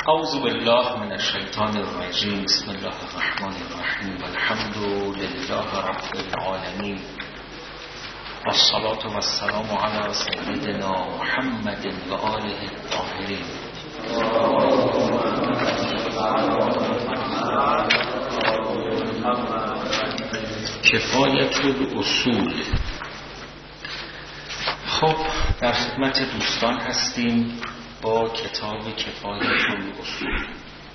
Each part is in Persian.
اعوذ بالله من الشیطان الرجیم. بسم الله الرحمن الرحیم. الحمد لله رب العالمین والصلاة والسلام علی سیدنا محمد و آله الطاهرین. کفایت الاصول. خب در خدمت دوستان هستیم با کتاب کفایت الاصول.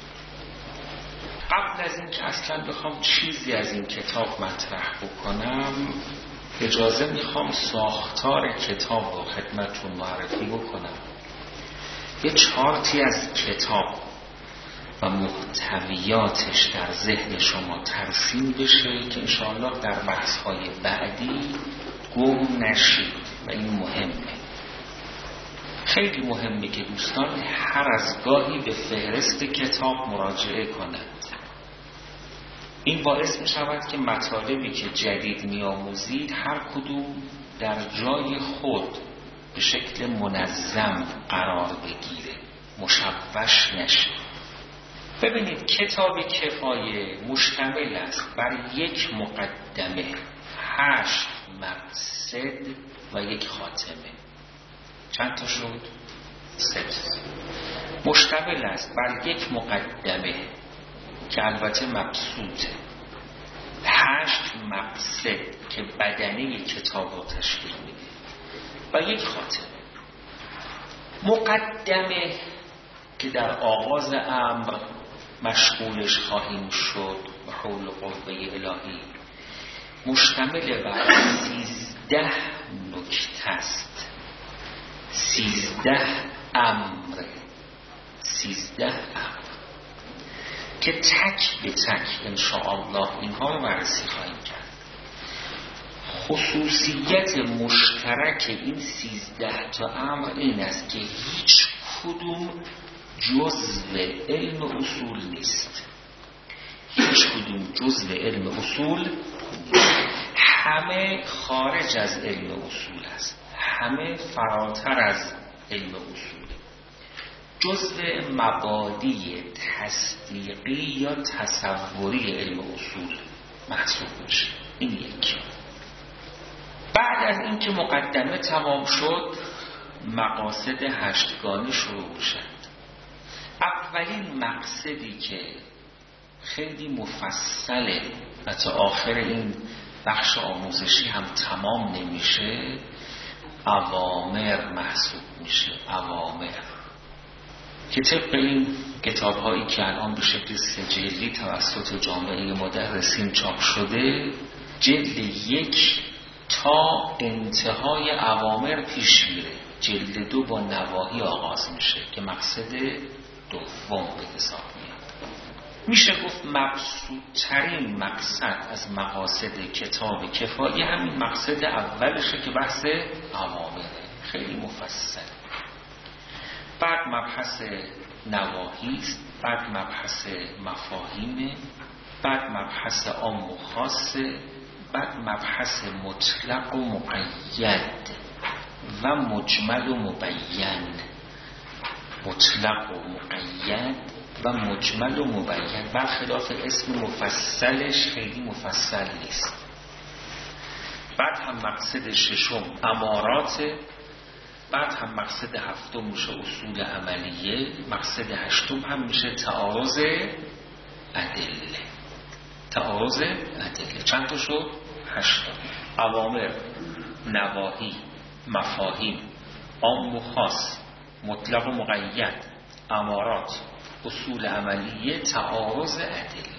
قبل از این که اصلا بخوام چیزی از این کتاب مطرح بکنم، اجازه میخوام ساختار کتاب رو خدمتتون معرفی بکنم. یه چارتی از کتاب و محتویاتش در ذهن شما ترسیم بشه که انشاءالله در بحث‌های بعدی گم نشید و این مهمه. خیلی مهمه که دوستان هر از گاهی به فهرست کتاب مراجعه کنند. این باعث می شود که مطالبی که جدید می آموزید هر کدوم در جای خود به شکل منظم قرار بگیره، مشوش نشه. ببینید کتاب کفایه مشتمل است بر یک مقدمه، 8 مقصد و یک خاتمه. چند تا شد؟ 3. مشتمل است بر یک مقدمه که البته مبسوطه، 8 مقصد که بدنه کتاب رو تشکیل میده و یک خاتمه. مقدمه که در آغاز امر مشغولش خواهیم شد به حول قوه الهی، مشتمل بر 13 نکته است، 13 امر، 13 امر که تک به تک انشاءالله اینها رو بررسی خواهیم کرد. خصوصیت مشترک این 13 تا امر این است که هیچ کدوم جزء علم اصول نیست. هیچ کدوم جزء علم اصول، همه خارج از علم اصول است، همه فراتر از علم اصول، جزء مبادی تصدیقی یا تصوری علم اصول محسوب میشه. این یک. بعد از اینکه مقدمه تمام شد، مقاصد 8گانه شروع شد. اولین مقصدی که خیلی مفصله و تا آخر این بخش آموزشی هم تمام نمیشه، اوامر محسوب میشه. اوامر که طبق این کتاب هایی که الان به شکل 3 جلدی توسط جامعه مدرسین چاپ شده، جلد 1 تا انتهای اوامر پیش میره. جلد 2 با نواهی آغاز میشه که مقصد دوم به حساب میاد. میشه گفت مبسوط‌ترین مقصد از مقاصد کتاب کفایه همین مقصد اولشه که بحث اوامره، خیلی مفصل. بعد مبحث نواهی است، بعد مبحث مفاهیم، بعد مبحث عام و خاصه، بعد مبحث مطلق و مقید و مجمل و مبین. مطلق و مقید و مجمل و مبین، برخلاف اسم مفصلش خیلی مفصل نیست. بعد هم مقصد 6 امارات، بعد هم مقصد 7 میشه اصول عملیه، مقصد 8 هم میشه تعارض ادله. تعارض ادله چند تا شد؟ 8. اوامر، نواهی، مفاهیم، عام و خاص، مطلق و مقید، امارات، اصول عملیه، تعارض ادله.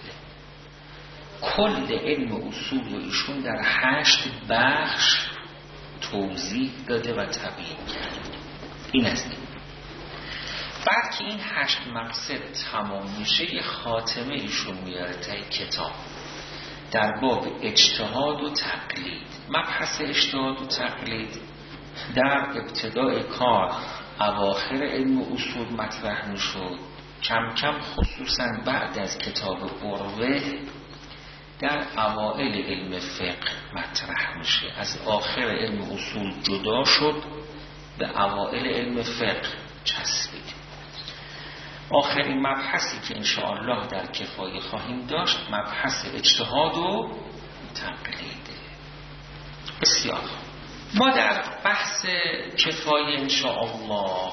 کل علم اصول رو ایشون در 8 بخش توضیح داده و تبیین کرد. این است. بعد که این 8 مقصد تمام میشه، یه خاتمه ایشون میاره تا کتاب در باب اجتهاد و تقلید. مبحث اجتهاد و تقلید در ابتدای کار اواخر علم اصول مطرح میشد، کم کم خصوصا بعد از کتاب قروه در اوائل علم فقه مطرح میشه. از آخر علم اصول جدا شد، به اوائل علم فقه چسبید. آخرین مبحثی که انشاءالله در کفایه خواهیم داشت مبحث اجتهاد و تقلیده. بسیار ما در بحث کفایه انشاءالله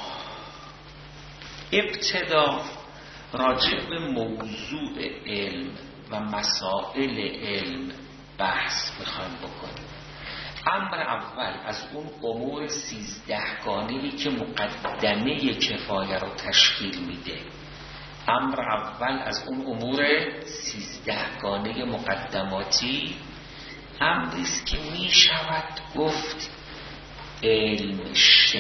ابتدا راجع به موضوع علم و مسائل علم بحث میخوایم بکنیم. امر اول از اون امور 13 گانه‌ای که مقدمه کفایه رو تشکیل میده، امر اول از اون امور 13 گانه مقدماتی امریست که میشود گفت علم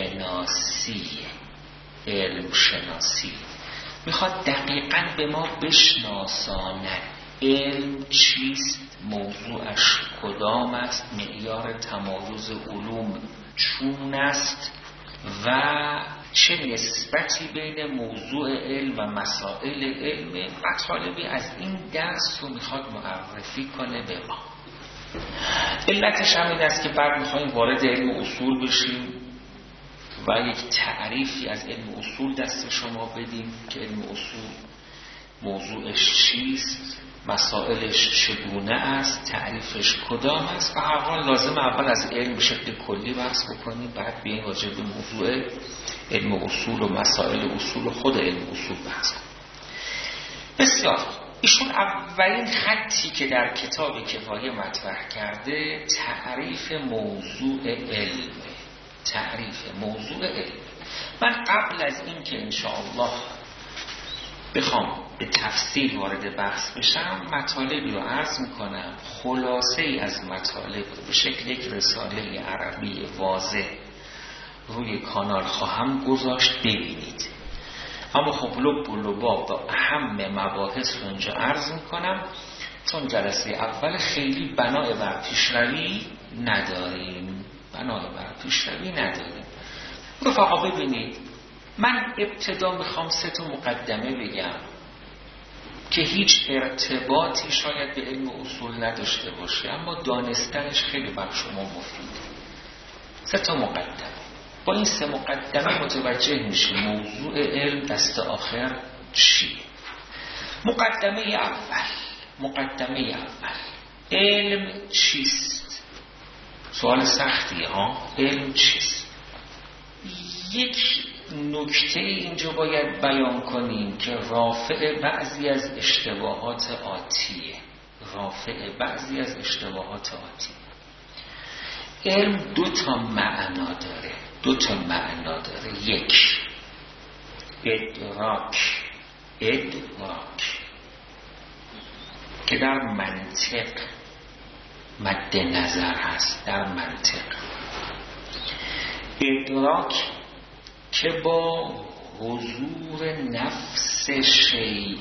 شناسی میخواد دقیقاً به ما بشناساند علم چیست، موضوعش کدام است، معیار تمایز علوم چون است و چه نسبتی بین موضوع علم و مسائل علم. مطالبی از این درس رو میخواد معرفی کنه به ما. علتش هم این است که بعد میخوایم وارد علم اصول بشیم و یک تعریفی از علم اصول دست شما بدیم که علم اصول موضوعش چیست، مسائلش چگونه است، تعریفش کدام است. و هر حال لازم اول از علم به شکل کلی بحث بکنیم، بعد بیایم راجع به موضوع علم اصول و مسائل اصول و خود علم اصول بحث کنیم. بسیار ایشون اولین خطی که در کتاب کفایه مطرح کرده تعریف موضوع علم. من قبل از این که انشاءالله بخوام به تفصیل وارد بحث بشم مطالبی رو عرض میکنم، خلاصه ای از مطالب رو به شکل یک رساله عربی واضح روی کانال خواهم گذاشت ببینید. اما خب لبا با اهم مباحث رو اینجا عرض میکنم چون جلسه اول خیلی بنا بر پیشروی نداریم. رفقا ببینید، من ابتدا میخوام 3 مقدمه بگم که هیچ ارتباطی شاید به علم اصول نداشته باشه اما دانستنش خیلی بر شما مفیده. 3 مقدمه. با این 3 مقدمه متوجه میشه موضوع علم دست آخر چیه. مقدمه اول علم چیست؟ سوال سختیه ها. علم چیست؟ یک نکته اینجا باید بیان کنیم که رافع بعضی از اشتباهات آتیه. علم 2 معنا داره. 1 ادراک که در منطق مد نظر هست. ادراک که با حضور نفس شیء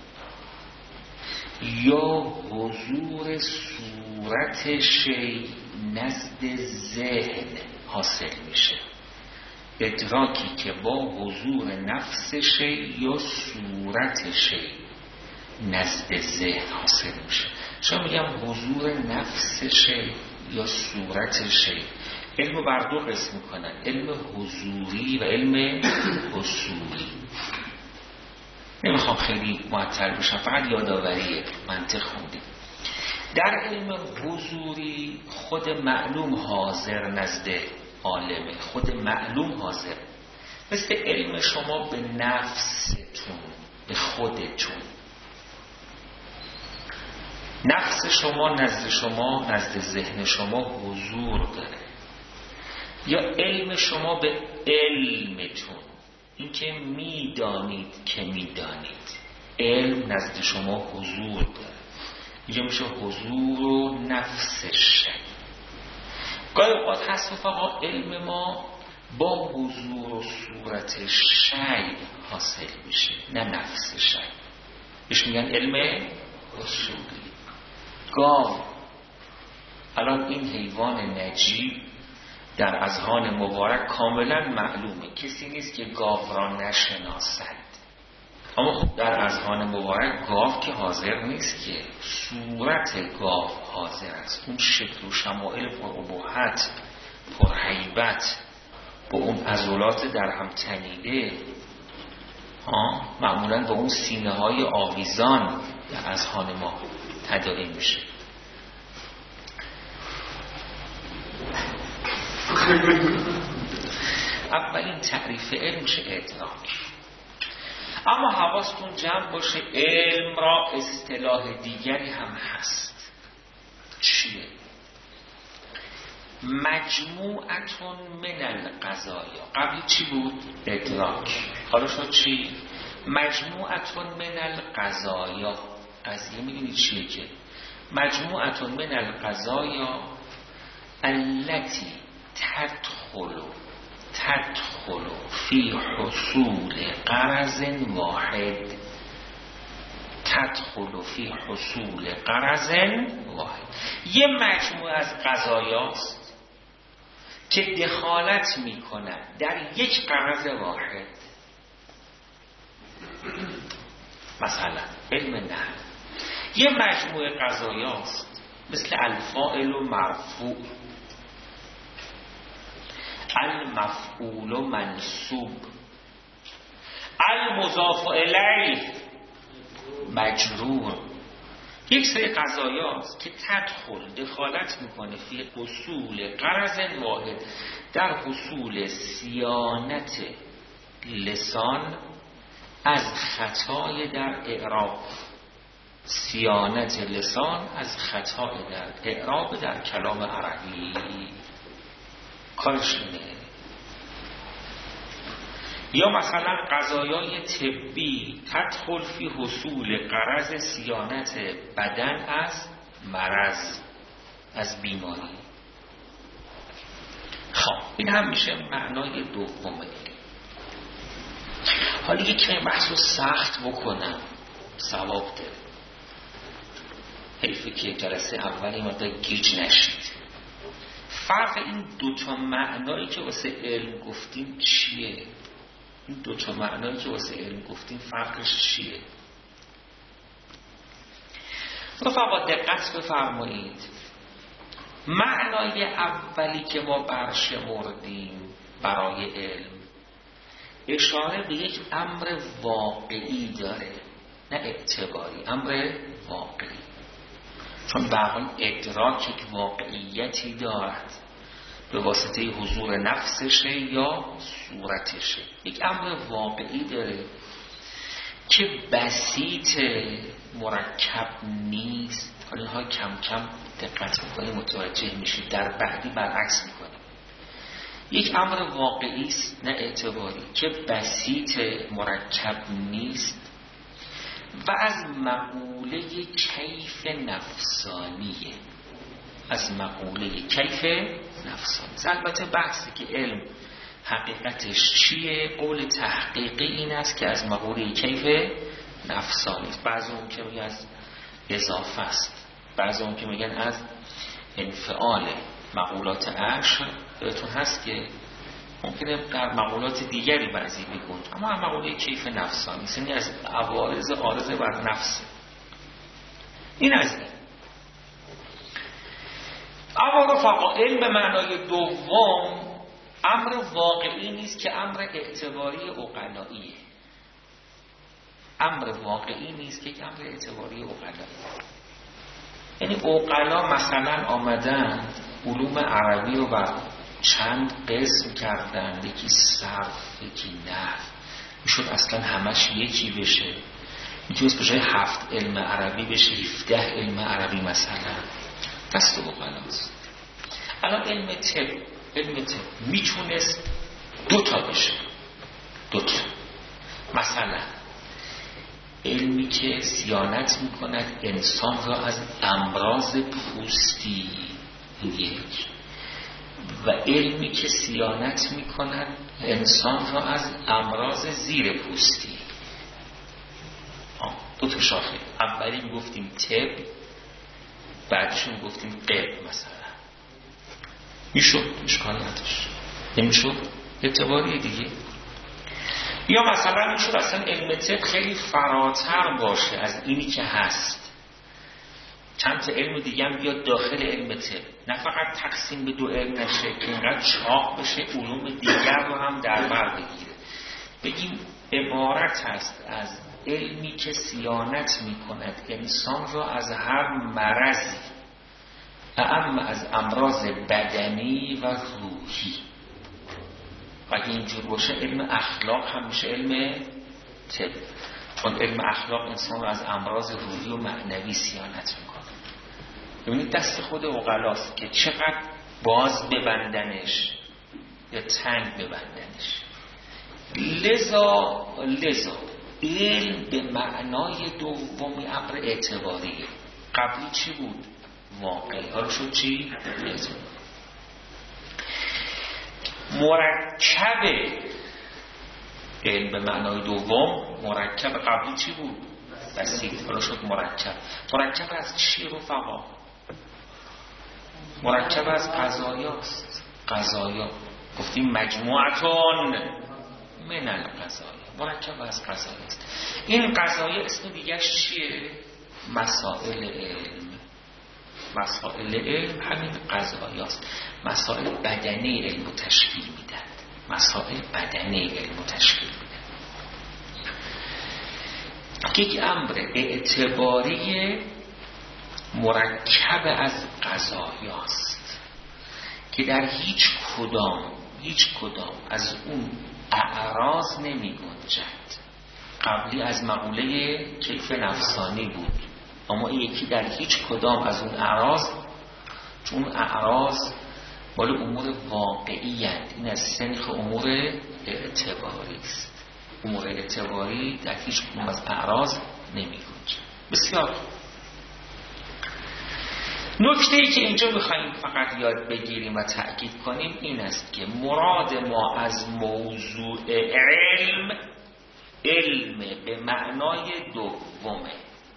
یا حضور صورت شیء نزد ذهن حاصل میشه. ادراکی که با حضور نفس شیء یا صورت شیء نزد ذهن حاصل میشه. شما میگم حضور نفس شیء یا صورت شیء. علم رو بر 2 قسم میکنن، علم حضوری و علم حصولی. نمیخوام خیلی معطل بشم، فقط یادآوری منطق خوندیم. در علم حضوری خود معلوم حاضر نزد عالمه، مثل علم شما به نفستون، به خودتون. نفس شما نزد ذهن شما حضور داره. یا علم شما به علمتون، این که میدانید که میدانید، علم نزد شما حضور داره. اینجا میشه حضور و نفس شی. گاهی اوقات هست فقط علم ما با حضور و صورت شی حاصل میشه، نه نفس شی. بهش میگن علم حصولی. گاو، الان این حیوان نجیب در اذهان مبارک کاملا معلومه، کسی نیست که گاو را نشناسد. اما خب در اذهان مبارک گاو که حاضر نیست، که صورت گاو حاضر است. اون شکل و شمائل پر ابهت، پر هیبت، با اون عضلات در هم تنیده، معمولا با اون سینه های آویزان در اذهان ما تداعی میشه. اولین تعریف علم میشه ادراک. اما حواستون جمع باشه علم را اصطلاح دیگری هم هست. چیه؟ مجموعتون من القضایا. قبل چی بود؟ ادراک. حالا شد چی؟ مجموعتون من القضایا. قضیه میدونید چیه که مجموعتون من القضایا التي تدخل فی حصول غرض واحد. تدخل فی حصول غرض واحد. یه مجموعه از قضایاست که دخالت میکنن در یک غرض واحد. مثلا علم نحو یه مجموعه قضایاست مثل الفاعل و مرفوع، المفعول و منصوب، المضاف الیه مجرور. یک سری قضایاست که تدخل دخالت میکنه فی حصول غرض واحد، در حصول صیانت لسان از خطای در اعراب. صیانت لسان از خطای در اعراب در کلام عربی کارش اینه. یا مثلا قضایای طبی تدخل فی حصول غرض صیانت بدن از مرض، از بیماری. خب این هم میشه معنای دومه. حالا یک کمی بحث رو سخت بکنم، ثواب داره. حیفه که جلسه اولی مقدار گیج نشید. فرق این دوتا معنایی که واسه علم گفتیم چیه؟ این دوتا معنایی که واسه علم گفتیم فرقش چیه؟ رفقا دقت بفرمایید. معنای اولی که ما برشمردیم برای علم اشاره به یک امر واقعی داره، نه اعتباری، امر واقعی. چون برای ادراک یک واقعیتی دارد به واسطه حضور نفسشه یا صورتشه. یک امر واقعی داره که بسیط، مرکب نیست. حالا اینها کم کم دقت میکنیم متوجه میشید، در بعدی برعکس میکنیم. یک امر واقعی است نه اعتباری که بسیط، مرکب نیست و از مقوله کیف نفسانیه. از مقوله کیف نفسانی. البته بحثی که علم حقیقتش چیه، قول تحقیقی این است که از مقوله کیف نفسانی است. بعضی اون که میگن از اضافه است، بعضی اون که میگن از انفعال. مقولات عشر بهتون هست که ممکنه در مقولات دیگری بعضی بگوند، اما مقوله کیف نفسانی یعنی از عوارض عارض بر نفس. این از این. اما رفقا علم به معنای دوم امر واقعی نیست که امر اعتباری عقلاییه. امر واقعی نیست که امر اعتباری عقلاییه. یعنی عقلا مثلا آمدن علوم عربی رو بر چند قسم کردن، یکی صرف، یکی نحو. میشد اصلا همش یکی بشه، میتونست بجای 7 علم عربی بشه 17 علم عربی مثلا. دست عقلاست. الان علم طب میتونست 2 تا بشه، 2 تا. مثلا علمی که صیانت میکند انسان را از امراض پوستی، یک، و علمی که صیانت میکند انسان را از امراض زیر پوستی. 2 تا شاخه. اولی میگفتیم طب، بعدشون گفتیم قلب مثلا. میشد، اشکال نداشت. نمیشد، اعتباری دیگه. یا مثلا میشد اصلا علم طب خیلی فراتر باشه از اینی که هست، چند تا علم دیگه هم بیاد داخل علم طب، نه فقط تقسیم به 2 علم نشه که اینقدر چاق بشه علوم دیگر رو هم در بر بگیره. بگیم عبارت است از علمی که صیانت می کند انسان را از هر مرضی، اعم از امراض بدنی و روحی. و اگه اینجور باشه علم اخلاق هم میشه علم طب، چون علم اخلاق انسان را از امراض روحی و معنوی صیانت میکنه. ببینید دست خود عقلاست که چقدر باز ببندنش یا تنگ ببندنش. لذا علم به معنای دومی امر اعتباریه. قبلی چی بود؟ واقعی. حالا شد چی؟ لذا مرکب علم به معنای دوم، مرکب قبلی چی بود؟ بسیط. حالا شد مرکب. مرکب از چی رفقا؟ مرکب از قضایاست. قضایا گفتیم مجموعتون من القضایا، مرکب از قضایاست. این قضایا اسم دیگرش چیه؟ مسائل علم. مسائل علم همین قضایاست. مسائل بدنی علم رو تشکیل میدن. مسائل بدنی علم رو تشکیل میدن. یک امر اعتباری مرکب از قضایاست که در هیچ کدام از اون اعراض نمی گنجد. قبلی از مقوله کیف نفسانی بود، اما این یکی در هیچ کدام از اون اعراض، چون اعراض مال امور واقعی هست. این از سنخ امور اعتباری است. امور اعتباری در هیچ کدام از اعراض نمی گنجد. بسیار نکته‌ای که اینجا می‌خوایم فقط یاد بگیریم و تأکید کنیم این است که مراد ما از موضوع علم به معنای دومه.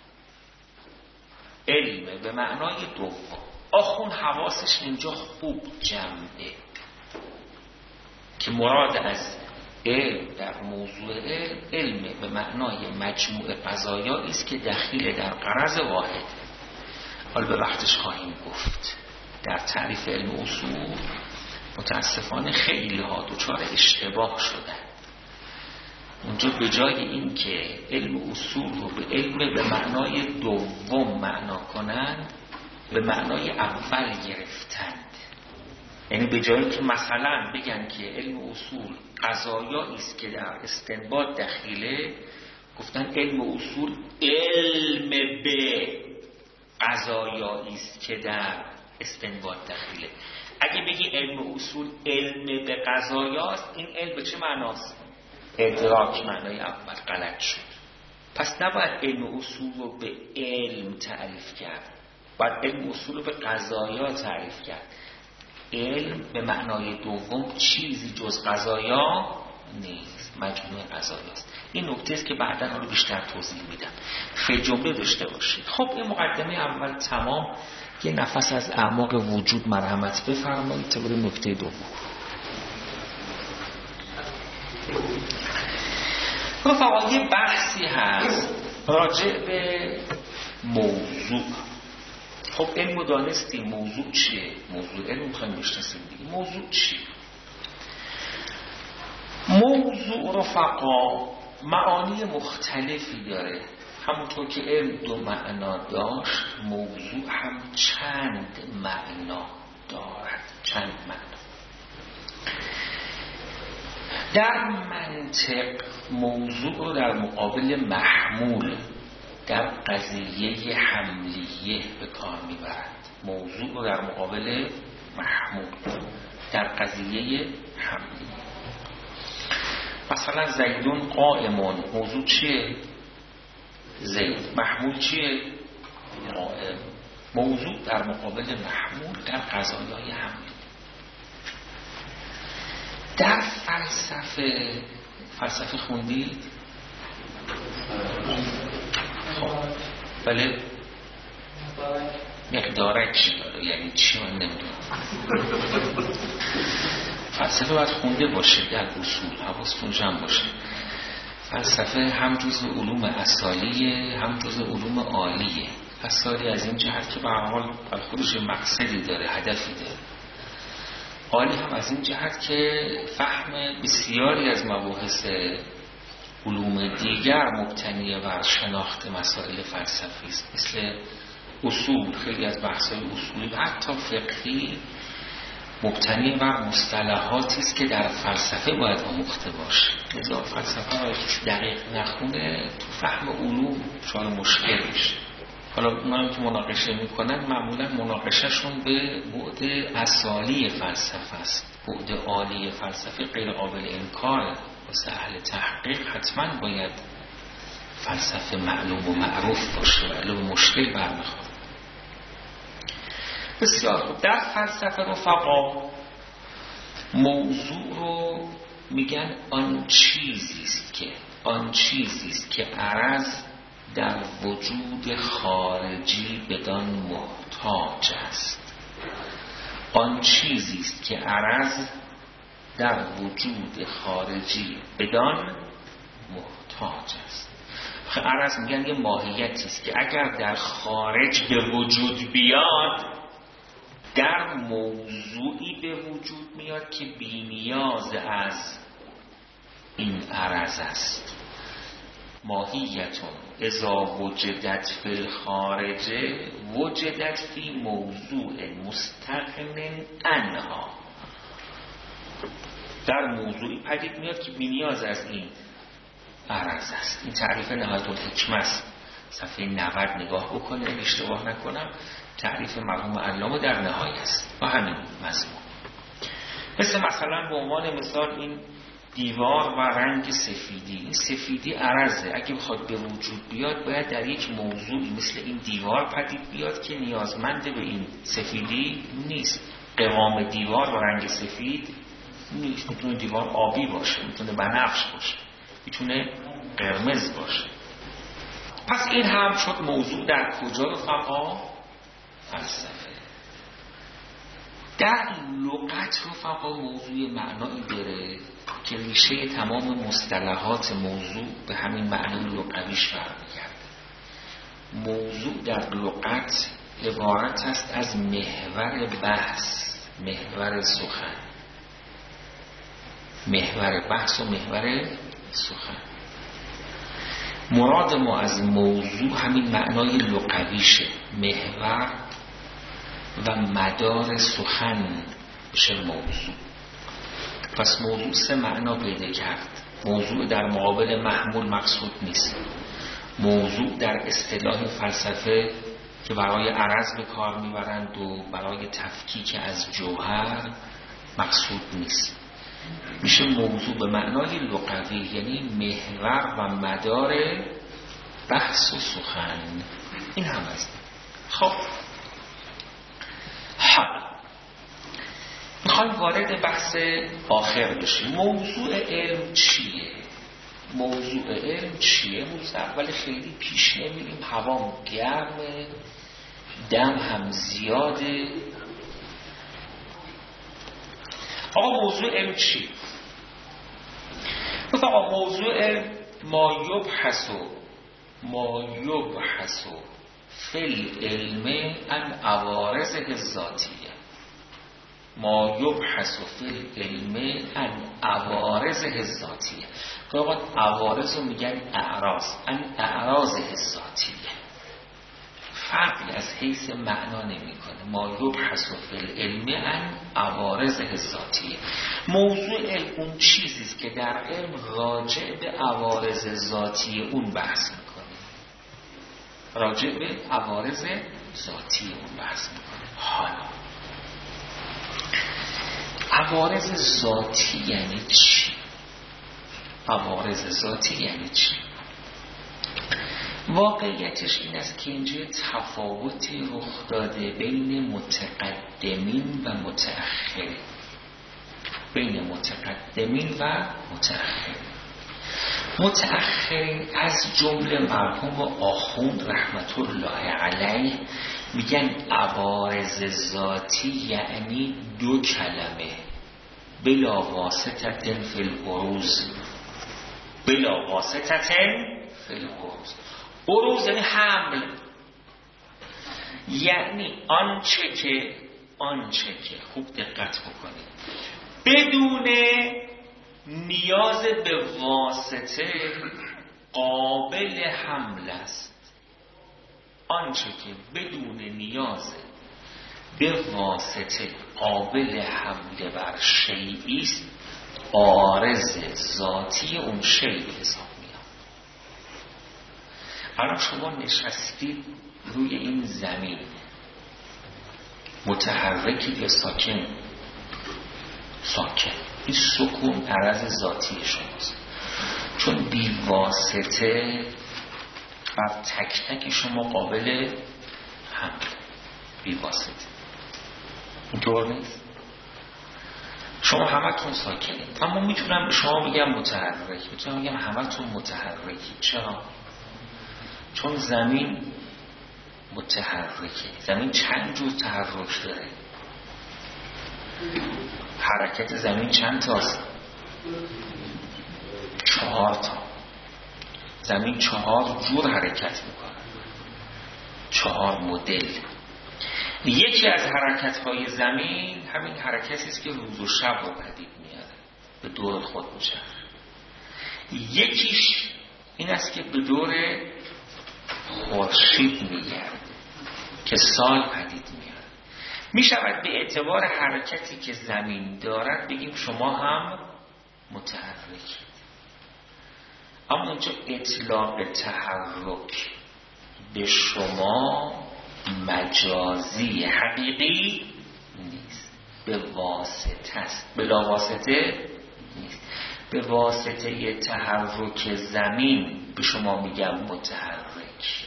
علم به معنای دوم. آخون حواسش اینجا خوب جمعه که مراد از علم در موضوع علم به معنای مجموع قضایایی است که دخیل در غرض واحد. حالا به وقتش خواهیم گفت. در تعریف علم اصول متاسفانه خیلی ها دچار اشتباه شدن. اونجا به جای این که علم اصول رو به علم به معنای دوم معنا کنند، به معنای اول گرفتند. یعنی به جایی که مثلا بگن که علم اصول قضایایی است که در استنباط دخیله، گفتن علم اصول علم به قضایایی است که در استنباط دخیله. اگه بگی علم اصول علم به قضایاست، این علم به چه معناست؟ ادراک معنای اول غلط شد. پس نباید علم اصول رو به علم تعریف کرد، باید علم اصول رو به قضایا تعریف کرد. علم به معنای دوم چیزی جز قضایا نیست، مجموعه قضایاست. این نکته است که بعداً رو بیشتر توضیح میدم. فی جمله داشته باشید. خب این مقدمه اول تمام. یه نفس از اعماق وجود مرحمت بفرمایید تا بریم نکته دوم. رفقا یه بحثی هست راجع به موضوع. خب علم دانستیم موضوع چیه؟ موضوع علم میخوایم بشناسیم دیگه. موضوع چیه؟ موضوع رفقا معانی مختلفی داره. همونطور که علم دو معنا داشت، موضوع هم چند معنا دارد. چند معنا. در منطق موضوع رو در مقابل محمول در قضیه حملیه به کار میبرد. موضوع رو در مقابل محمول در قضیه حملیه. مثلا زیدون قائمون، موضوع چیه؟ زید. محمول چیه؟ قائم. موضوع در مقابل محمول در قضایای حملیه. در فلسفه خوندید؟ خب بله مقدارک چی داره؟ یعنی چی من نمیدونم. فلسفه باید خونده باشه در اصول، حواستون جمع باشه. فلسفه هم جزء علوم اصالیه هم جزء علوم عالیه. اصالی از این جهت که به هر حال خودش مقصدی داره، هدفی داره. عالی هم از این جهت که فهم بسیاری از مباحث علوم دیگر مبتنی بر شناخت مسائل فلسفی است، مثل اصول. خیلی از بحث‌های اصولی و حتی فقهی مبتنی بر مصطلحاتی است که در فلسفه باید آموخته باشه. لذا فلسفه را کسی دقیق نخونه تو فهم علوم شاید مشکل میشه. حالا اونایی که مناقشه میکنن معمولا مناقشهشون به بعد اصالی فلسفه است. بعد عالی فلسفه غیر قابل انکاره. واسه اهل تحقیق حتما باید فلسفه معلوم و معروف باشه و علوم مشکل برمیخواد. بسیار خوب. در فلسفه رفقا موضوع رو میگن آن چیزی است که عرض در وجود خارجی بدان محتاج است. آن چیزی است که عرض در وجود خارجی بدان محتاج است. عرض میگن یه ماهیتی است که اگر در خارج به وجود بیاد در موضوعی به وجود میاد که بی‌نیاز از این عرض است. ماهیتون اذا وجدت فی الخارج وجدت فی موضوع مستقن عنها. در موضوعی پدید میاد که بی‌نیاز از این عرض است. این تعریف نهایت الحکمه است. صفحه 90 نگاه بکنه اشتباه نکنم. تعریف مرحوم علامه در نهایت است با همین مضمون. مثلا به عنوان مثال این دیوار و رنگ سفیدی. این سفیدی عرضه. اگه بخواد به وجود بیاد باید در یک موضوعی مثل این دیوار پدید بیاد که نیازمند به این سفیدی نیست. قوام دیوار و رنگ سفید نیست. میتونه دیوار آبی باشه، میتونه بنفش باشه، میتونه قرمز باشه. پس این هم شد موضوع در کجا رفقا؟ فلسفه. در لغت رفقا موضوع معنایی داره که ریشه تمام مصطلحات موضوع به همین معنای لغویش برمیگرده. موضوع در لغت عبارت است از محور بحث، محور سخن، محور بحث و محور سخن. مراد ما از موضوع همین معنای لغویشه، محور و مدار سخن بشه موضوع. پس موضوع سه معنا پیدا کرد. موضوع در مقابل محمول مقصود نیست. موضوع در اصطلاح فلسفه که برای عرض به کار میبرند و برای تفکیک از جوهر مقصود نیست. میشه موضوع به معنای لغوی، یعنی محور و مدار بحث و سخن. این هم است. خب میخوایم وارد بحث آخر بشیم. موضوع علم چیه؟ موضوع علم چیه؟ موضوع اول خیلی پیش نمیریم، هوا گرمه، دم هم زیاده. آقا موضوع علم چی؟ آقا موضوع علم ما یبحث فی العلم عن عوارض الذاتیه. ما یبحث فی العلم عن عوارض الذاتیه. آقا عوارض رو میگن اعراض، عن اعراض الذاتیه. فرقی از حیث معنا نمیکنه. ما یبحث فی العلم عن عوارض الذاتیه. موضوع علم اون چیزیست که در علم راجع به عوارض ذاتی اون بحث میکنه. راجع به عوارض ذاتی اون بحث میکنه. حالا عوارض ذاتی یعنی چی؟ عوارض ذاتی یعنی چی؟ واقعیتش این است که اینجا تفاوتی رخ داده بین متقدمین و متأخرین. بین متقدمین و متأخرین. متأخرین از جمله مرحوم آخوند رحمت الله علیه میگن عوارض ذاتی یعنی دو کلمه: بلا واسطة فی العروض. بلا واسطة فی العروض. عروض یعنی حمل، یعنی آنچه که خوب دقت بکنید بدون نیاز به واسطه قابل حمل است. آنچه که بدون نیاز به واسطه قابل حمل بر شیئی است عارض ذاتی اون شیء به حساب میاد. الان شما نشستید روی این زمین، متحرکید یا ساکن؟ ساکن. این سکون عرض ذاتی شماست، چون بی واسطه بر تک تک شما قابل حمل. بی واسطه اینطور نیست. شما همتون ساکنید، اما میتونم به شما بگم متحرک، میتونم بگم همتون متحرکی. چرا؟ چون زمین متحرکه. زمین چند جور تحرک داره؟ حرکت زمین چند تاست؟ 4 تا. زمین 4 جور حرکت میکنه، 4 مدل. یکی از حرکت‌های زمین همین حرکتی است که روز و شب رو پدید میاره، به دور خود میشه. یکیش این است که به دور خورشید میگرده که سال پدید میاره. میشود به اعتبار حرکتی که زمین دارد بگیم شما هم متحرکید. اما اینجا اطلاق تحرک به شما مجازی، حقیقی نیست، به واسطه است. بلا واسطه نیست. به واسطه تحرک زمین به شما میگم متحرک،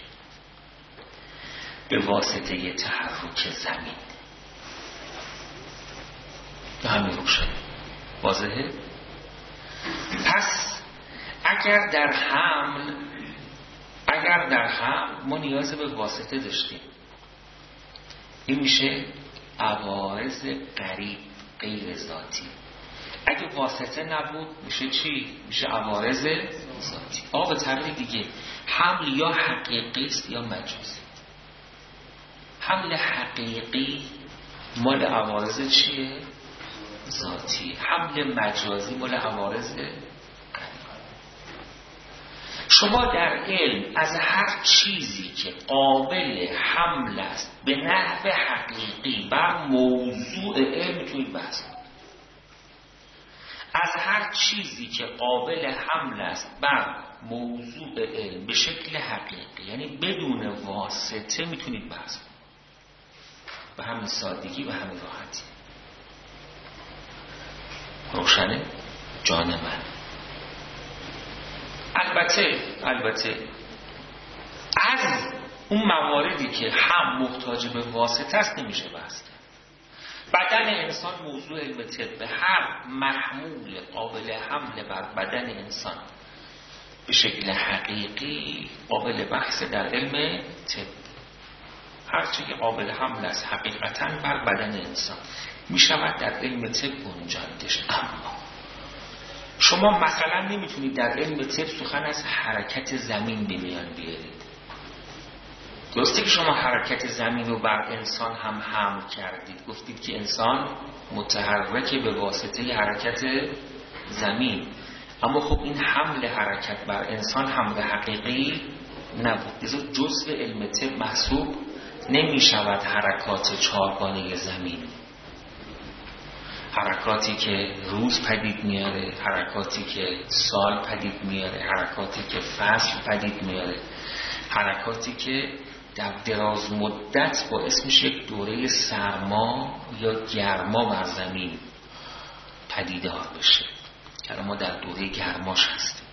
به واسطه تحرک زمین. همین روشن واضحه؟ پس اگر در حمل ما نیاز به واسطه داشتیم، این میشه عوارض قریب غیر ذاتی. اگه واسطه نبود میشه چی؟ میشه عوارض ذاتی. به تعبیر دیگه حمل یا حقیقی است یا مجازی. حمل حقیقی مال عوارض چیه؟ ذاتی. حمل مجازی مال عوارض. شما در علم از هر چیزی که قابل حمل است به نحو حقیقی بر موضوع علم میتونید بحث کنید. از هر چیزی که قابل حمل است بر موضوع علم به شکل حقیقی، یعنی بدون واسطه، میتونید بحث کنید. به همین سادگی، به همین راحتی. روشنه جان من؟ البته از اون مواردی که هم محتاج به واسطه است نمیشه بحث کرد. بدن انسان موضوع علم طب، هر محمول قابل حمل بر بدن انسان به شکل حقیقی قابل بحث در علم طب. هر چیزی قابل حمل است حقیقتا بر بدن انسان میشود در علم طب گنجاندش. اما شما مثلا نمیتونید در علم طب سخن از حرکت زمین به میان بیارید. درسته که شما حرکت زمین رو بر انسان هم حمل کردید، گفتید که انسان متحرک به واسطه حرکت زمین، اما خب این حمل حرکت بر انسان حمل حقیقی نبود، جزء علم طب محسوب نمی شود. حرکات 4گانه زمین، حرکاتی که روز پدید میاره، حرکاتی که سال پدید میاره، حرکاتی که فصل پدید میاره، حرکاتی که در دراز مدت باعث میشه یک دوره سرما یا گرما بر زمین پدیدار بشه که ما در دوره گرماش هستیم.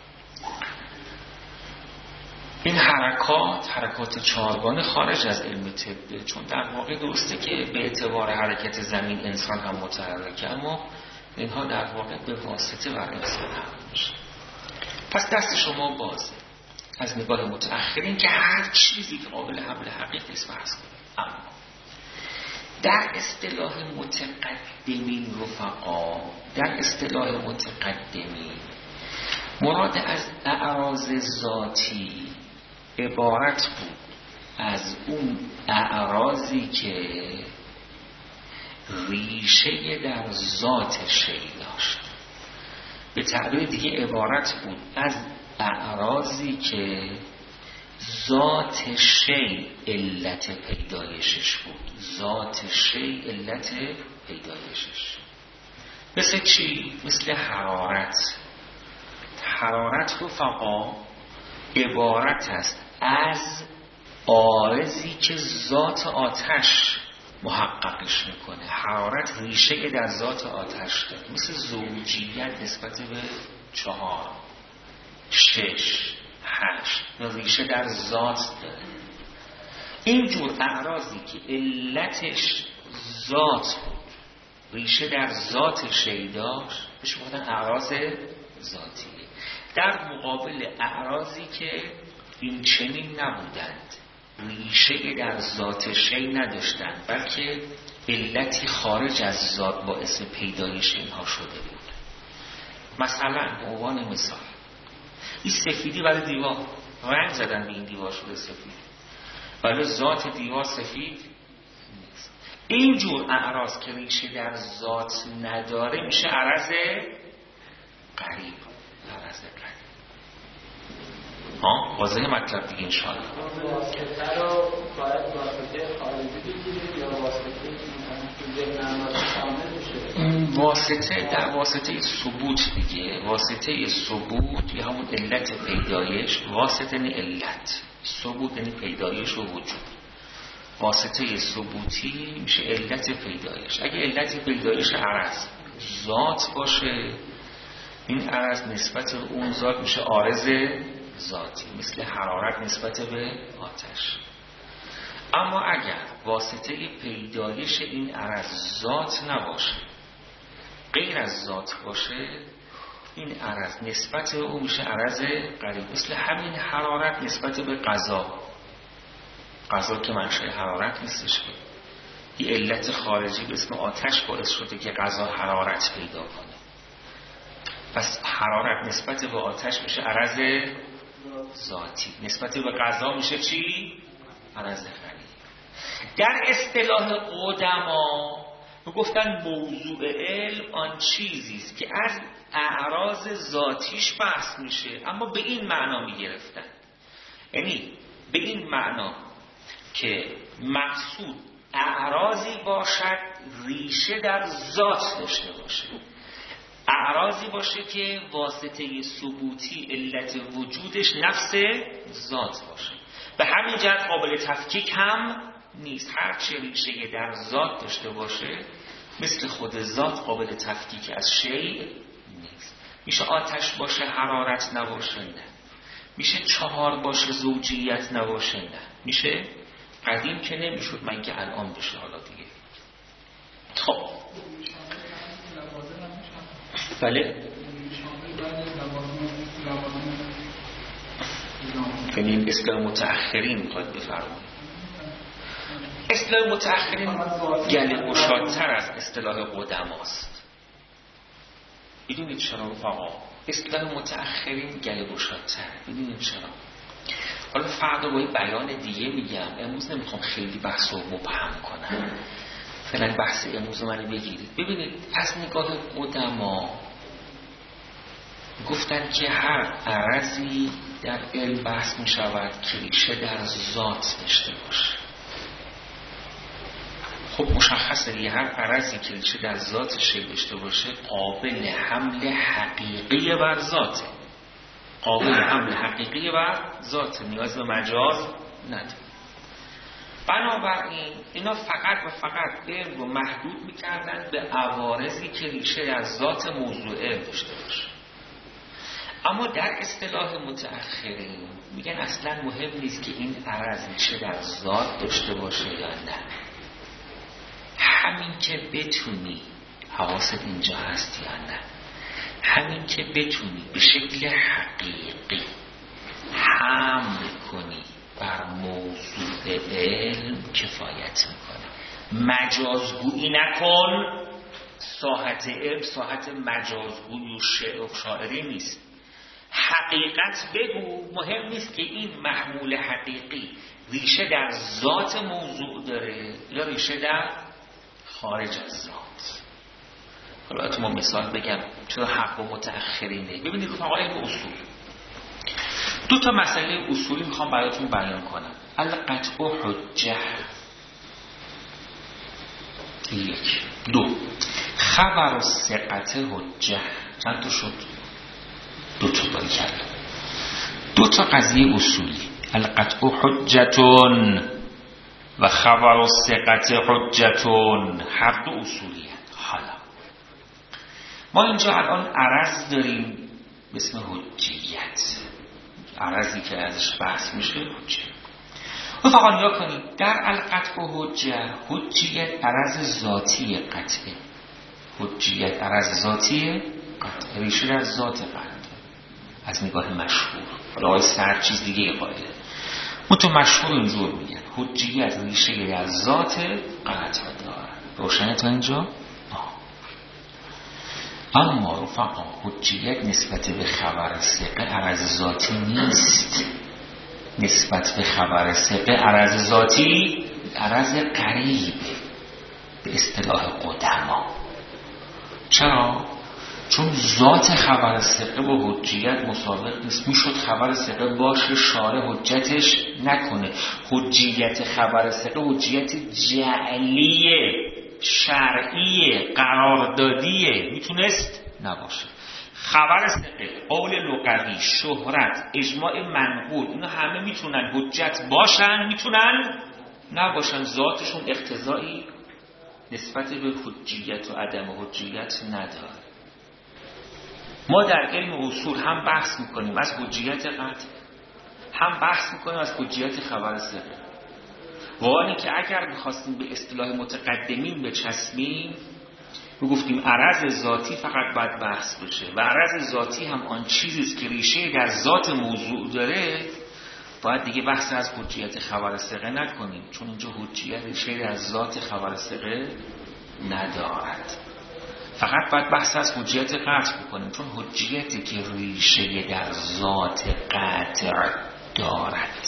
این حرکات 4گانه خارج از علم طبه، چون در واقع درسته که به اعتبار حرکت زمین انسان هم متحرکه، اما اینها در واقع به واسطه بر انسان هم میشه. پس دست شما بازه از نگاه متأخرین که هر چیزی که قابل حمل حقیقی است بحث کنید. اما در اصطلاح متقدمین رفقا، در اصطلاح متقدمین مراد از اعراض ذاتی عبارت بود از اون اعراضی که ریشه در ذات شیء داشت. به تعبیر دیگه عبارت بود از اعراضی که ذات شی علت پیدایشش بود. ذات شی علت پیدایشش مثل چی؟ مثل حرارت. حرارت رفقا عبارت است از عارضی که ذات آتش محققش میکنه. حرارت ریشه در ذات آتش داره، مثل زوجیت نسبت به 4 6 8 ریشه در ذات داره. اینجور اعراضی که علتش ذات بود، ریشه در ذات شی داشت، بهش میگن اعراض ذاتیه. در مقابل اعراضی که این چنین نبودند، ریشه در ذات شی نداشتند، بلکه علتی خارج از ذات باعث پیدایش اینها شده بود. مثلا به عنوان مثال این سفیدی برای دیوار، رنگ زدن به این دیوار شده سفید، ولی ذات دیوار سفید نیست. اینجور اعراض که ریشه در ذات نداره میشه عرض غریب. عرض غریب واضح مطلب دیگه انشاءالله. واسطه رو باید واسطه خارجی بگیرید یا واسطه واسطه در واسطه ثبوت دیگه. واسطه ثبوت یا همون علت پیدایش. واسطه یعنی علت، ثبوت یعنی پیدایش و وجود. واسطه ثبوتی میشه علت پیدایش. اگه علت پیدایش عرض ذات باشه، این عرض نسبت به اون ذات میشه عارض ذاتی، مثل حرارت نسبت به آتش. اما اگر واسطه پیدایش این عرض ذات نباشه، غیر از ذات باشه، این عرض نسبت به اون میشه عرض غریب. مثل همین حرارت نسبت به غذا. غذا که منشأ حرارت نیستش، یه علت خارجی به اسم آتش باعث شده که غذا حرارت پیدا کنه. پس حرارت نسبت به آتش میشه عرض ذاتی، نسبت به غذا میشه چی؟ عرض غریب. در اصطلاح قدما گفتن موضوع علم آن چیزی است که از اعراض ذاتیش بحث میشه، اما به این معنا میگرفتن، یعنی به این معنا که مقصود اعراضی باشد ریشه در ذات داشته باشه، اعراضی باشه که واسطه ثبوتی علت وجودش نفس ذات باشه. به همین جهت قابل تفکیک هم نیست. هر چه ریشه در ذات داشته باشه مثل خود ذات قابل تفکیک از شیء نیست. میشه آتش باشه حرارت نباشه؟ نه. میشه 4 باشه زوجیت نباشه؟ نه. میشه قدیم که نمیشد، من که الان بشه حالا دیگه. خب بله کنیم اصطلاح متأخرین میخواد بفرمایید. اصطلاح متأخرین گله گشادتر از اصطلاح قدماست. بدونید چرا رفقا؟ اصطلاح متأخرین گله گشادتر. بدونید چرا؟ حالا فردا با بیان دیگه میگم، امروز نمیخوام خیلی بحث رو مبهم کنم، فعلا بحث امروز منو بگیرید. ببینید از نگاه قدما گفتن که هر عرضی در علم بحث می شود که ریشه در ذات داشته باشه. خب مشخصه یه هر عرضی که ریشه در ذات شی داشته باشه قابل حمل حقیقی بر ذاته، قابل حمل حقیقی بر ذاته، نیاز به مجاز نداره. بنابراین اینا فقط و فقط علم رو محدود می‌کردن به عوارضی که ریشه در ذات موضوع علم داشته باشه. اما در اصطلاح متأخرین میگن اصلا مهم نیست که این عرض ریشه در ذات داشته باشه یا نه، همین که بتونی، حواست اینجا هست یا نه، همین که بتونی به شکل حقیقی حمل کنی بر موضوع علم کفایت میکنه. مجازگویی نکن. ساحت علم ساحت مجازگویی و شعر و شاعری نیست. حقیقت بگو. مهم نیست که این محمول حقیقی ریشه در ذات موضوع داره یا ریشه در خارج از ذات. حالا تو ما مثال بگم چرا حق و متأخرینه. ببینید رفقا علم اصول، دو تا مسئله اصولی میخوام براتون بیان کنم. القطع حجه، یک. دو، خبر ثقت حجه. چند تا شد؟ دو تا باری کرد. دو تا قضیه اصولی، القطع حجتون و خبر ثقت حجتون، هر دو اصولی هست. حالا ما اینجا الان عرض داریم به اسم حجیت، عرضی که ازش بحث میشه حجه. و فقط نگاه کنید در القطع و حجیت عرض ذاتی قطعه، حجیت عرض ذاتی قطعه، ریشه در ذات قطعه از نگاه مشهور. حالا آقای سر چیز دیگه قائله، تو مشهور اینجور میگن حجیت ریشه در ذات قطعه داره. روشنه تا اینجا؟ اما رفقا حجیت نسبت به خبر ثقه عرض ذاتی نیست. نسبت به خبر ثقه عرض ذاتی عرض قریب به اصطلاح قدما. چرا؟ چون ذات خبر ثقه با حجیت مسابق نیست. میشد خبر ثقه باشه شارع حجتش نکنه. حجیت خبر ثقه حجیت جعلیه، شرعیه، قراردادیه، میتونست نباشه. خبر ثقه، قول لغوی، شهرت، اجماع منقول، اینا همه میتونن حجت باشن، میتونن نباشن. ذاتشون اقتضایی نسبت به حجیت و عدم حجیت نداره. ما در علم اصول هم بحث میکنیم از حجیت قطع، هم بحث میکنیم از حجیت خبر ثقه. واقعا که اگر میخواستیم به اصطلاح متقدمین بچسبیم گفتیم عرض ذاتی فقط باید بحث بشه و عرض ذاتی هم آن چیزیست که ریشه در ذات موضوع داره، باید دیگه بحث از حجیت خبر ثقه نکنیم، چون اینجا حجیت ریشه در ذات خبر ثقه ندارد. فقط باید بحث از حجیت قطع بکنیم، چون حجیتی که ریشه در ذات قطع دارد.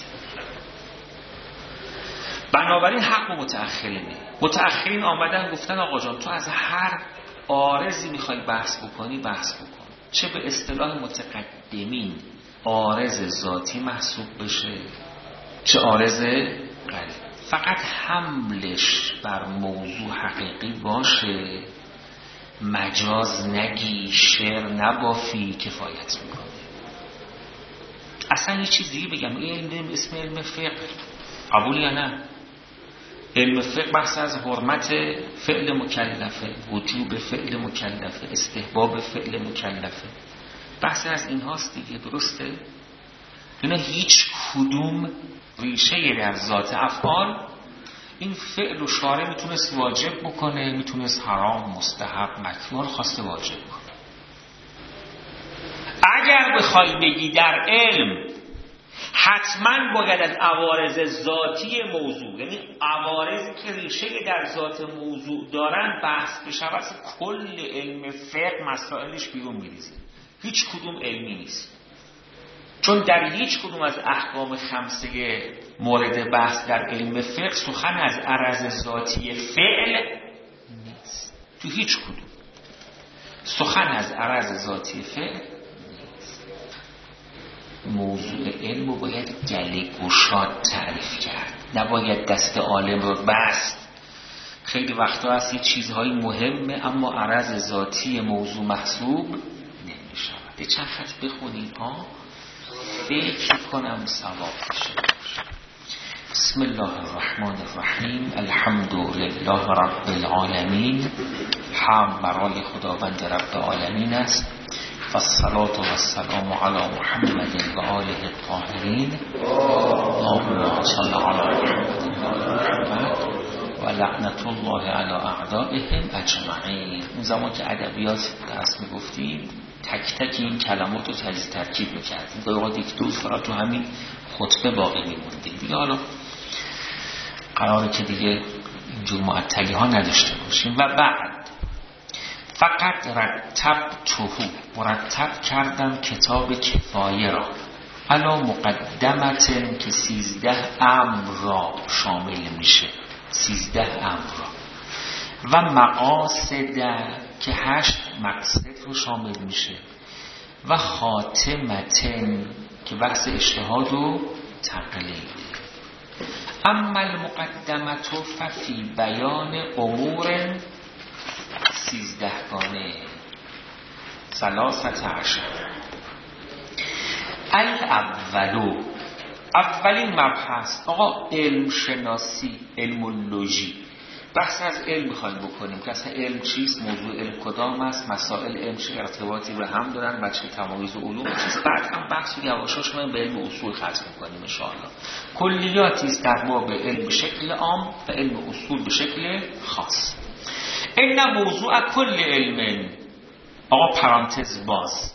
بنابراین حق و متأخرینه. متأخرین آمدن گفتن آقا جان تو از هر عارضی میخوای بحث بکنی بحث بکن، چه به اصطلاح متقدمین عارض ذاتی محسوب بشه چه عارض غریب، فقط حملش بر موضوع حقیقی باشه، مجاز نگی، شعر نبافی، کفایت میکنه. اصلا یه چیز دیگه بگم، علم اسم علم فقه قبول یا نه؟ علم فقه بحث از حرمت فعل مکلفه، وجوب فعل مکلفه، استحباب فعل مکلفه، بحث از این هاست دیگه، درسته؟ اینا هیچ کدوم ریشه در ذات افعال این فعل و شارع میتونست واجب بکنه، میتونست حرام، مستحب، مکروه خواسته واجب کنه. اگر بخوای بگی در علم حتما باید از عوارض ذاتی موضوع، یعنی عوارضی که ریشه در ذات موضوع دارن بحث بشه، واسه کل علم فقه مسائلش بیرون میریزه، هیچ کدوم علمی نیست. چون در هیچ کدوم از احکام خمسه مورد بحث در علم فقه سخن از عرض ذاتی فعل نیست. تو هیچ کدوم سخن از عرض ذاتی فعل نیست. موضوع علم رو باید گله گشاد تعریف کرد، نباید دست عالم رو بست. خیلی وقتا هست یه چیزهای مهمه اما عرض ذاتی موضوع محسوب نمیشود. یه چند خط بخونید ها، فکر کنم ثواب بشه. بسم الله الرحمن الرحیم. الحمد لله رب العالمین. حمد برای خداوند رب العالمین است. والصلاة والسلام علی محمد و آله الطاهرین. اللهم صل علی محمد و آل محمد و لعنت الله علی اعدائهم اجمعین. اون زمان که ادبیات درس میگفتیم تک تک این کلمات رو تجزیه ترکیب میکردیم، گاهی اوقات یک دو فقط تو همین خطبه باقی میموندیم دیگه. حالا قراره که دیگه اینجور معطلی ها نداشته باشیم. و بعد فقط مرتب کردم کتاب کفایه را علا مقدمتن که 13 امر را شامل میشه. 13 امر را و مقاصد که 8 مقصد رو شامل میشه و خاتمتن که بحث اجتهاد و تقلید. اما المقدمت ففی بیان امور 13 گانه 13. الاولو اولین مبحث آقا علم شناسی، علم لوژی، بحث از علم میخوایم بکنیم که اصلا علم چیست، موضوع علم کدام است، مسائل علم چه ارتباطی به هم دارن، بچه تمایز علوم چیست. بعد هم بحث یواشاش ما به علم اصول ختم میکنیم ان شاء الله. کلیاتی است در باب علم به شکل عام و علم اصول به شکل خاص. این موضوع کل علم آقا پرانتز باز،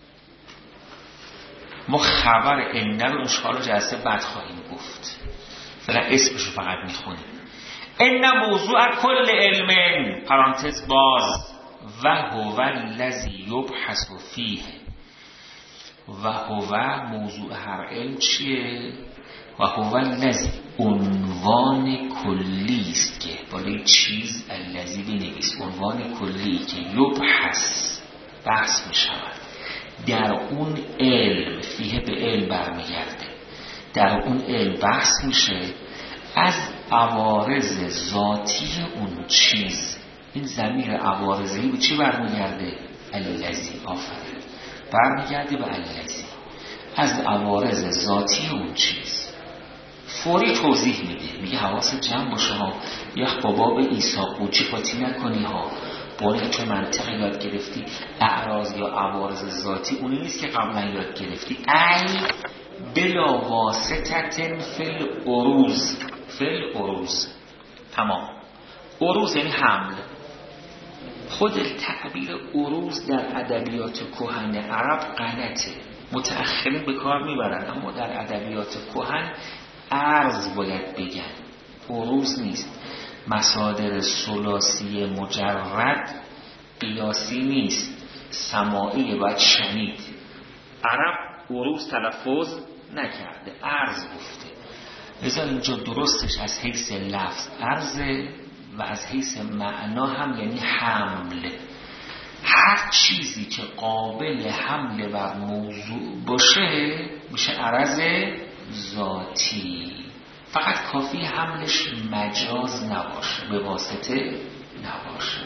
ما خبر علم رو انشاءالله جلسه بعد خواهیم گفت، فعلا اسمشو فقط میخونیم. این موضوع کل علم پرانتز باز و هو الذی یبحث فیه، و هو موضوع هر علم چیه؟ و هو الذی عنوان کلی است که بالای چیز الذی بنویس، عنوان کلی که یبحث بحث می شود در اون علم، فیه به علم برمیگرده، در اون علم بحث میشه از عوارض ذاتی اون چیز. این ضمیر عوارضی به چی برمیگرده؟ الذی، آفرین، برمیگرده به الذی، از عوارض ذاتی اون چیز. فوری توضیح میده، میگه حواست جمع باشه ها، یخ با باب عیسی قوچی قاطی نکنی ها، باره تو منطق یاد گرفتی اعراض یا عوارض ذاتی اونی نیست که قبلا یاد گرفتی. ای بلا واسطتن فل عروض، فل عروض، تمام. عروض یعنی حمل. خود تعبیر عروض در ادبیات کهن عرب غلطه، متأخرین به کار میبرن، اما در ادبیات کهن عرض باید بگن، عروض نیست. مصادر ثلاثی مجرد قیاسی نیست، سماعی باید شنید. عرب عروض تلفظ نکرده، عرض گفته. لذا اینجا درستش از حیث لفظ عرضه و از حیث معنا هم یعنی حمل. هر چیزی که قابل حمل بر موضوع باشه میشه عرض ذاتی، فقط کافی حملش مجاز نباشه، به واسطه نباشه.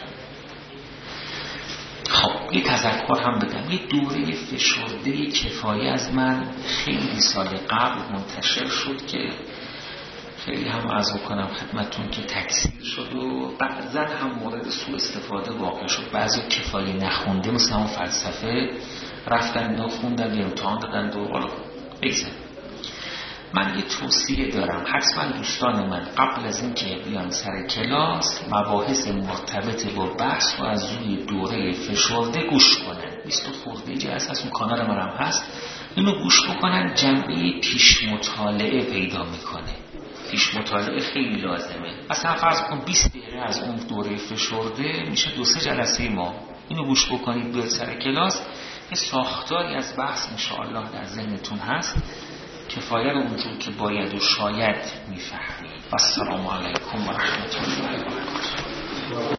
خب یه تذکر هم بدم، یه دوره فشرده کفایه از من خیلی سال قبل منتشر شد که خیلی هم عرض کنم خدمتون که تکثیر شد و بعضا هم مورد سوء استفاده واقع شد. بعضی کفایه نخونده مثل همون فلسفه رفتن و خوندن یا امتحان دادن و حالا بگذارم. من یه توصیه دارم، حتما دوستان من قبل از این که بیان سر کلاس مباحث مرتبط با بحث و از روی دوره فشرده گوش کنن. 20 خورده جلسه از اون کانال من هم هست، اینو گوش بکنن، جنبه پیش مطالعه پیدا میکنه. پیش مطالعه خیلی لازمه. مثلا فرض کن 20 دقیقه از اون دوره فشرده میشه 2-3 جلسه ما. اینو گوش بکنید بیاد سر کلاس، یه ساختاری از بحث انشاءالله در ذهنتون هست، کفایه رو اونجور که باید و شاید میفهمید. السلام علیکم و رحمت الله و برکاته.